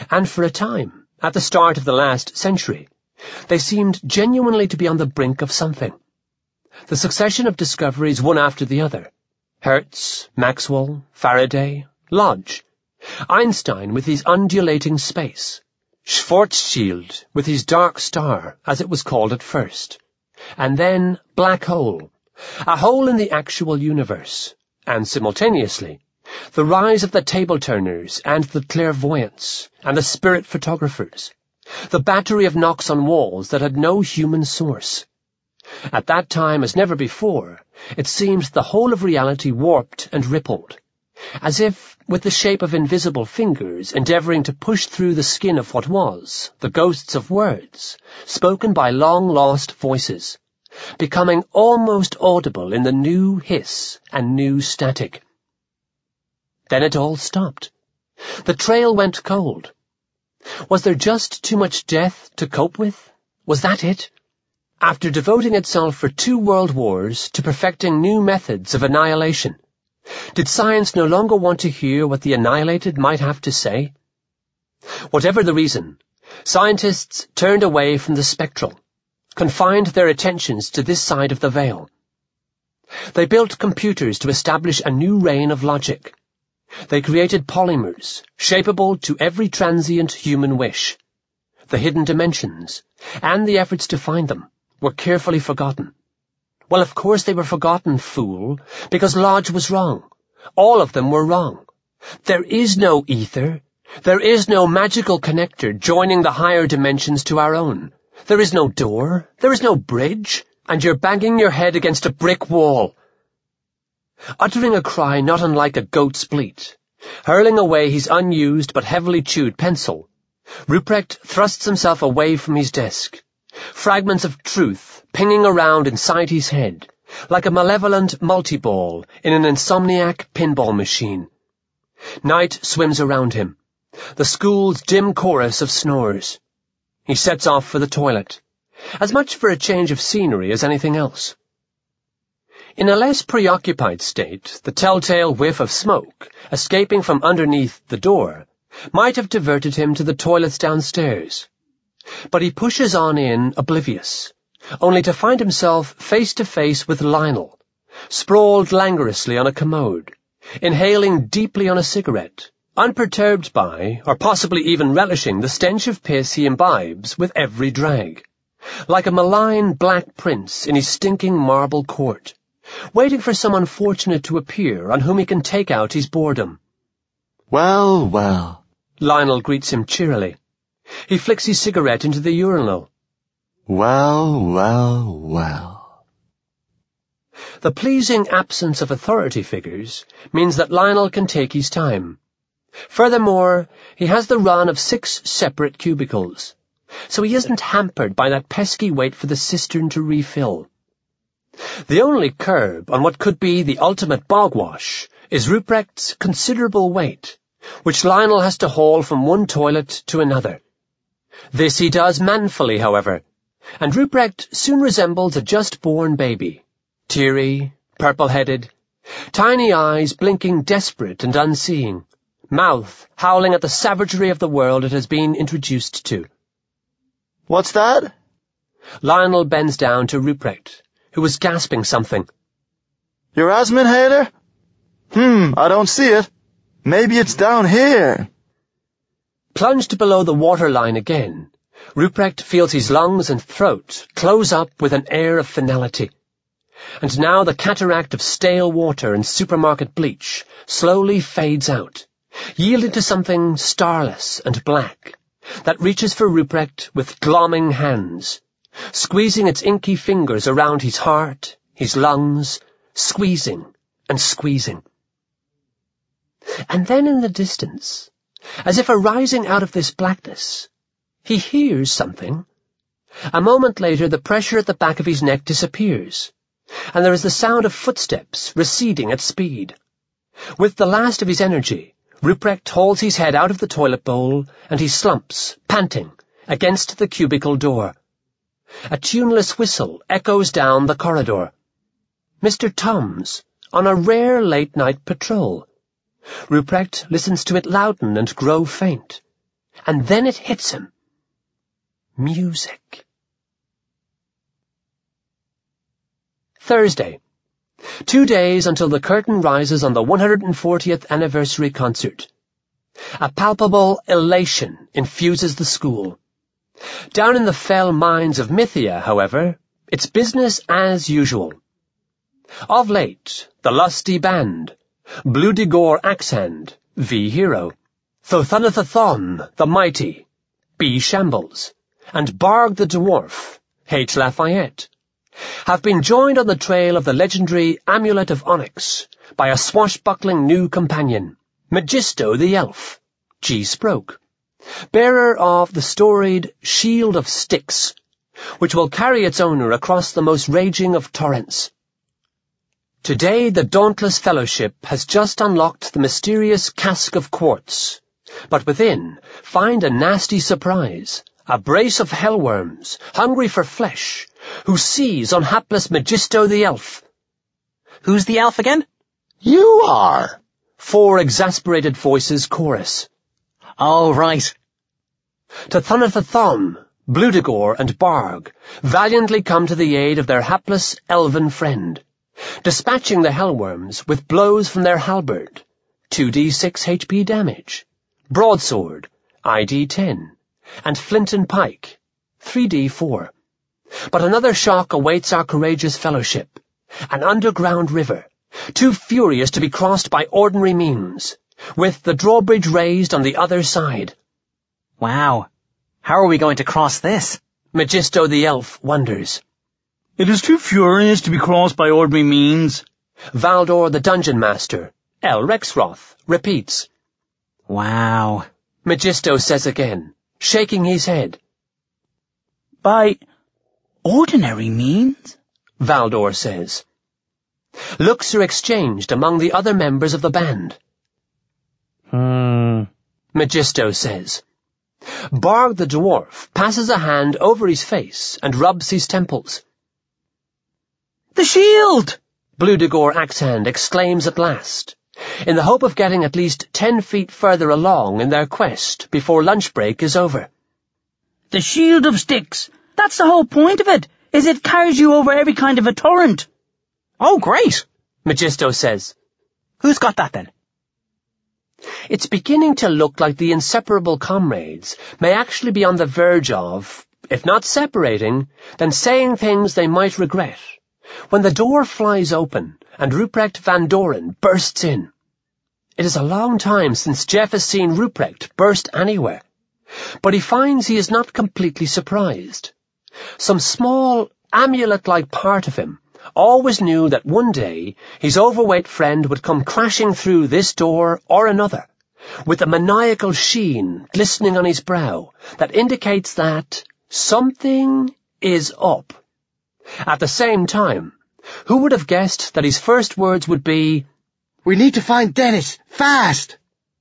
And for a time, at the start of the last century, they seemed genuinely to be on the brink of something. The succession of discoveries one after the other, Hertz, Maxwell, Faraday, Lodge, Einstein with his undulating space, Schwarzschild with his dark star, as it was called at first, and then black hole, a hole in the actual universe, and simultaneously, the rise of the table-turners and the clairvoyants and the spirit photographers, the battery of knocks on walls that had no human source. At that time, as never before, it seemed the whole of reality warped and rippled, as if, with the shape of invisible fingers endeavouring to push through the skin of what was, the ghosts of words, spoken by long-lost voices, becoming almost audible in the new hiss and new static. Then it all stopped. The trail went cold. Was there just too much death to cope with? Was that it? After devoting itself for 2 world wars to perfecting new methods of annihilation, did science no longer want to hear what the annihilated might have to say? Whatever the reason, scientists turned away from the spectral, confined their attentions to this side of the veil. They built computers to establish a new reign of logic. They created polymers, shapeable to every transient human wish. The hidden dimensions, and the efforts to find them, were carefully forgotten. Well, of course they were forgotten, fool, because Lodge was wrong. All of them were wrong. There is no ether. There is no magical connector joining the higher dimensions to our own. There is no door. There is no bridge. And you're banging your head against a brick wall. Uttering a cry not unlike a goat's bleat, hurling away his unused but heavily chewed pencil, Ruprecht thrusts himself away from his desk. Fragments of truth pinging around inside his head, like a malevolent multiball in an insomniac pinball machine. Night swims around him, the school's dim chorus of snores. He sets off for the toilet, as much for a change of scenery as anything else. In a less preoccupied state, the telltale whiff of smoke, escaping from underneath the door, might have diverted him to the toilets downstairs. But he pushes on in, oblivious, only to find himself face to face with Lionel, sprawled languorously on a commode, inhaling deeply on a cigarette, unperturbed by, or possibly even relishing, the stench of piss he imbibes with every drag, like a malign black prince in his stinking marble court, waiting for some unfortunate to appear on whom he can take out his boredom. Well, well, Lionel greets him cheerily. He flicks his cigarette into the urinal. Well, well, well. The pleasing absence of authority figures means that Lionel can take his time. Furthermore, he has the run of 6 separate cubicles, so he isn't hampered by that pesky wait for the cistern to refill. The only curb on what could be the ultimate bogwash is Ruprecht's considerable weight, which Lionel has to haul from one toilet to another. This he does manfully, however, and Ruprecht soon resembles a just-born baby, teary, purple-headed, tiny eyes blinking desperate and unseeing, mouth howling at the savagery of the world it has been introduced to. What's that? Lionel bends down to Ruprecht, who was gasping something. Your Asminhader? I don't see it. Maybe it's down here. Plunged below the waterline again, Ruprecht feels his lungs and throat close up with an air of finality. And now the cataract of stale water and supermarket bleach slowly fades out, yielding to something starless and black, that reaches for Ruprecht with glomming hands, squeezing its inky fingers around his heart, his lungs, squeezing and squeezing. And then in the distance, as if arising out of this blackness, he hears something. A moment later the pressure at the back of his neck disappears, and there is the sound of footsteps receding at speed. With the last of his energy, Ruprecht hauls his head out of the toilet bowl, and he slumps, panting, against the cubicle door. A tuneless whistle echoes down the corridor. Mr. Tom's, on a rare late-night patrol. Ruprecht listens to it louden and grow faint, and then it hits him. Music. Thursday. 2 days until the curtain rises on the 140th anniversary concert. A palpable elation infuses the school. Down in the fell mines of Mythia, however, it's business as usual. Of late, the lusty band, Bludigor Axehand, V Hero, Thothunathathon the Mighty, B Shambles, and Barg the Dwarf, H Lafayette, have been joined on the trail of the legendary Amulet of Onyx by a swashbuckling new companion, Megisto the Elf, G Sproke, bearer of the storied Shield of Styx, which will carry its owner across the most raging of torrents. Today the Dauntless Fellowship has just unlocked the mysterious cask of quartz, but within find a nasty surprise, a brace of hellworms, hungry for flesh, who seize on hapless Megisto the Elf. Who's the elf again? You are. 4 exasperated voices chorus. Oh, right. Thothunathathon, Bludigor, and Barg valiantly come to the aid of their hapless elven friend, dispatching the hellworms with blows from their halberd, 2d6 HP damage, broadsword, ID 10, and flint and pike, 3d4. But another shock awaits our courageous fellowship, an underground river, too furious to be crossed by ordinary means, with the drawbridge raised on the other side. Wow. How are we going to cross this? Megisto the Elf wonders. It is too furious to be crossed by ordinary means. Valdor the Dungeon Master, L. Rexroth, repeats. Wow. Megisto says again, shaking his head. By ordinary means? Valdor says. Looks are exchanged among the other members of the band. Megisto says. Barg the Dwarf passes a hand over his face and rubs his temples. The shield! Bludigor Axehand exclaims at last, in the hope of getting at least 10 feet further along in their quest before lunch break is over. The Shield of Styx. That's the whole point of it, is it carries you over every kind of a torrent. Oh, great. Megisto says. Who's got that then? It's beginning to look like the inseparable comrades may actually be on the verge of, if not separating, then saying things they might regret, when the door flies open and Ruprecht Van Doren bursts in. It is a long time since Jeff has seen Ruprecht burst anywhere, but he finds he is not completely surprised. Some small, amulet-like part of him always knew that one day his overweight friend would come crashing through this door or another, with a maniacal sheen glistening on his brow that indicates that something is up. At the same time, who would have guessed that his first words would be, "We need to find Dennis, fast!"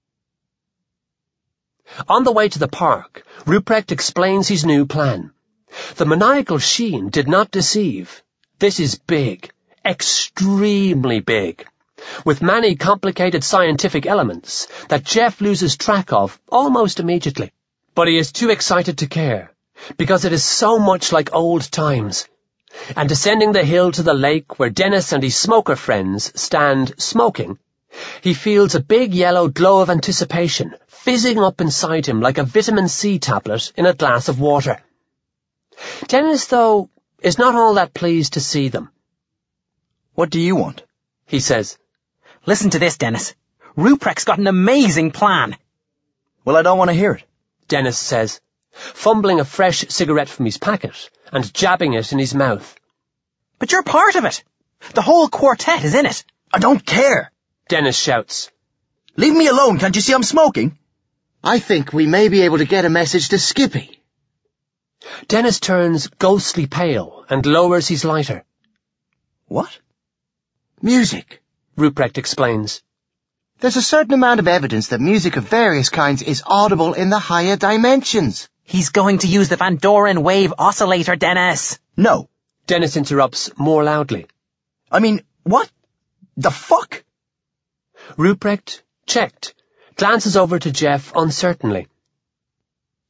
On the way to the park, Ruprecht explains his new plan. The maniacal sheen did not deceive. This is big, extremely big, with many complicated scientific elements that Jeff loses track of almost immediately. But he is too excited to care, because it is so much like old times. And descending the hill to the lake where Dennis and his smoker friends stand smoking, he feels a big yellow glow of anticipation fizzing up inside him like a vitamin C tablet in a glass of water. Dennis, though, is not all that pleased to see them. What do you want? He says. Listen to this, Dennis. Ruprecht's got an amazing plan. Well, I don't want to hear it. Dennis says, fumbling a fresh cigarette from his packet and jabbing it in his mouth. But you're part of it. The whole quartet is in it. I don't care. Dennis shouts. Leave me alone, can't you see I'm smoking? I think we may be able to get a message to Skippy. Dennis turns ghostly pale and lowers his lighter. What? Music, Ruprecht explains. There's a certain amount of evidence that music of various kinds is audible in the higher dimensions. He's going to use the Van Doren wave oscillator, Dennis. No. Dennis interrupts more loudly. I mean, what? The fuck? Ruprecht, checked, glances over to Jeff uncertainly.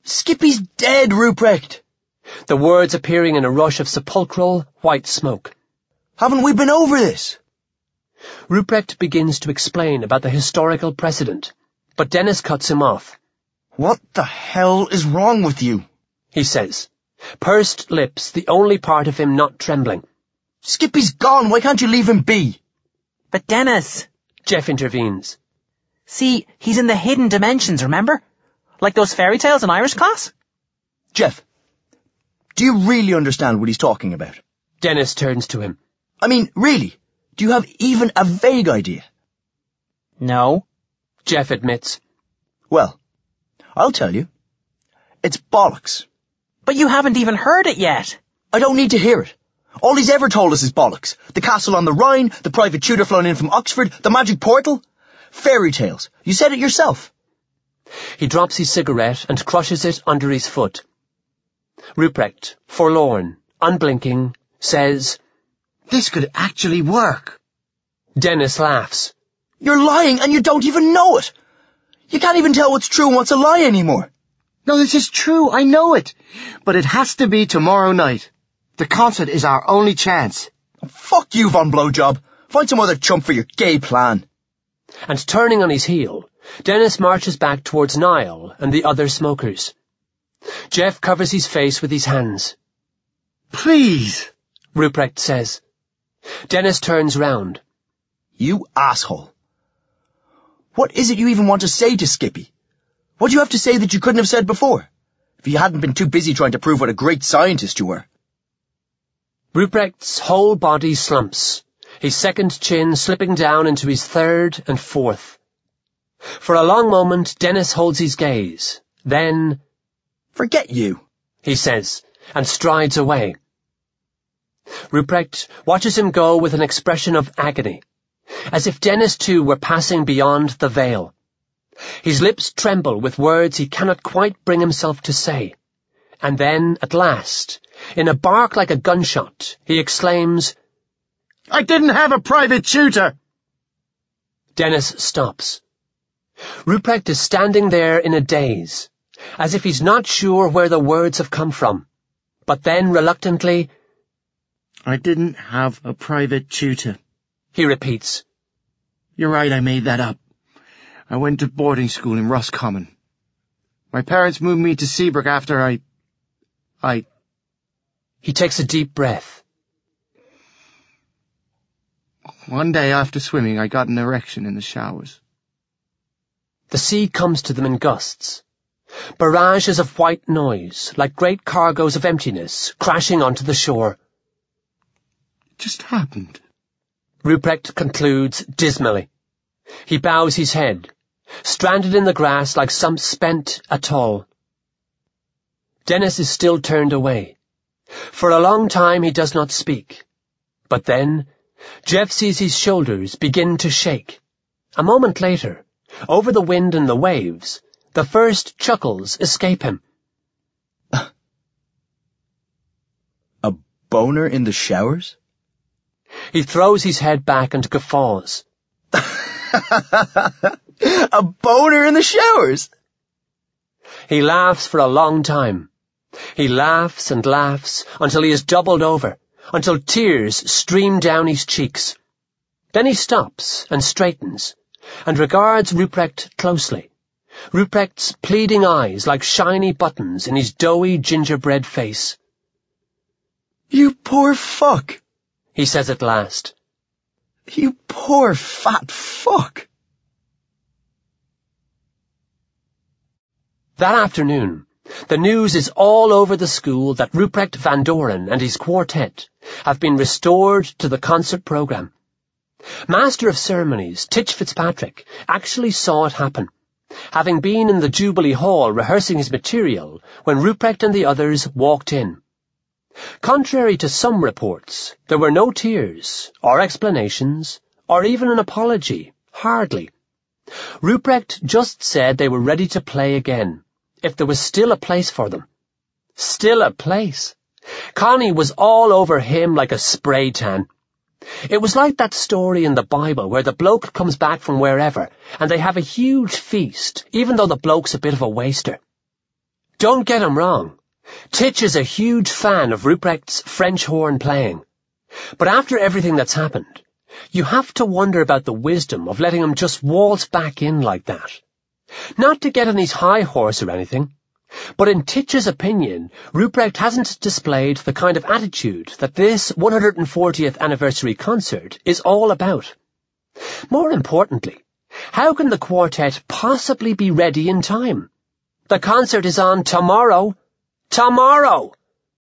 Skippy's dead, Ruprecht. The words appearing in a rush of sepulchral white smoke. Haven't we been over this? Ruprecht begins to explain about the historical precedent, but Dennis cuts him off. What the hell is wrong with you? He says, pursed lips, the only part of him not trembling. Skippy's gone. Why can't you leave him be? But Dennis, Jeff intervenes. see, he's in the hidden dimensions, remember? Like those fairy tales in Irish class? Jeff, do you really understand what he's talking about? Dennis turns to him. I mean, really? Do you have even a vague idea? No. Jeff admits. Well, I'll tell you. It's bollocks. But you haven't even heard it yet. I don't need to hear it. All he's ever told us is bollocks. The castle on the Rhine, the private tutor flown in from Oxford, the magic portal. Fairy tales. You said it yourself. He drops his cigarette and crushes it under his foot. Ruprecht, forlorn, unblinking, says, This could actually work. Dennis laughs. You're lying and you don't even know it. You can't even tell what's true and what's a lie anymore. No, this is true. I know it. But it has to be tomorrow night. The concert is our only chance. Fuck you, Von Blowjob. Find some other chump for your gay plan. And turning on his heel, Dennis marches back towards Niall and the other smokers. Jeff covers his face with his hands. Please. Ruprecht says. Dennis turns round. You asshole. What is it you even want to say to Skippy? What do you have to say that you couldn't have said before? If you hadn't been too busy trying to prove what a great scientist you were. Ruprecht's whole body slumps, his second chin slipping down into his third and fourth. For a long moment, Dennis holds his gaze. Then, Forget you, he says, and strides away. Ruprecht watches him go with an expression of agony, as if Dennis too were passing beyond the veil. His lips tremble with words he cannot quite bring himself to say. And then, at last, in a bark like a gunshot, he exclaims, I didn't have a private tutor. Dennis stops. Ruprecht is standing there in a daze, as if he's not sure where the words have come from. But then, reluctantly, I didn't have a private tutor. he repeats. You're right, I made that up. I went to boarding school in Roscommon. My parents moved me to Seabrook after I... He takes a deep breath. One day after swimming, I got an erection in the showers. The sea comes to them in gusts. Barrages of white noise, like great cargoes of emptiness, crashing onto the shore. It just happened. Ruprecht concludes dismally. He bows his head, stranded in the grass like some spent atoll. Dennis is still turned away. For a long time he does not speak. But then, Jeff sees his shoulders begin to shake. A moment later, over the wind and the waves, the first chuckles escape him. A boner in the showers? He throws his head back and guffaws. A boner in the showers? He laughs for a long time. He laughs and laughs until he is doubled over, until tears stream down his cheeks. Then he stops and straightens, and regards Ruprecht closely. Ruprecht's pleading eyes like shiny buttons in his doughy gingerbread face. You poor fuck, he says at last. You poor fat fuck. That afternoon, the news is all over the school that Ruprecht Van Doren and his quartet have been restored to the concert programme. Master of Ceremonies Titch Fitzpatrick actually saw it happen, having been in the Jubilee Hall rehearsing his material when Ruprecht and the others walked in. Contrary to some reports, there were no tears, or explanations, or even an apology, hardly. Ruprecht just said they were ready to play again, if there was still a place for them. Still a place. Connie was all over him like a spray tan. It was like that story in the Bible where the bloke comes back from wherever and they have a huge feast, even though the bloke's a bit of a waster. Don't get him wrong. Titch is a huge fan of Ruprecht's French horn playing. But after everything that's happened, you have to wonder about the wisdom of letting him just waltz back in like that. Not to get on his high horse or anything, but in Titch's opinion, Ruprecht hasn't displayed the kind of attitude that this 140th anniversary concert is all about. More importantly, how can the quartet possibly be ready in time? The concert is on tomorrow. Tomorrow!